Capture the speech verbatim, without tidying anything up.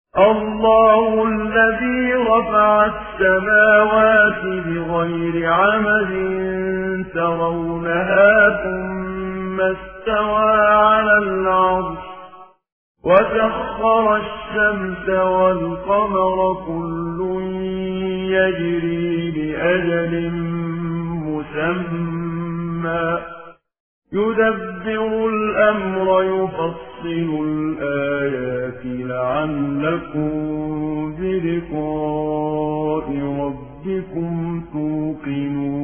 الله الذي رفع السماوات بغير عمد ترونها ثم استوى على العرش وسخر الشمس والقمر كل يجري لأجل مسمى يدبر الأمر يفصل الآيات لعلكم بلقاء ربكم توقنون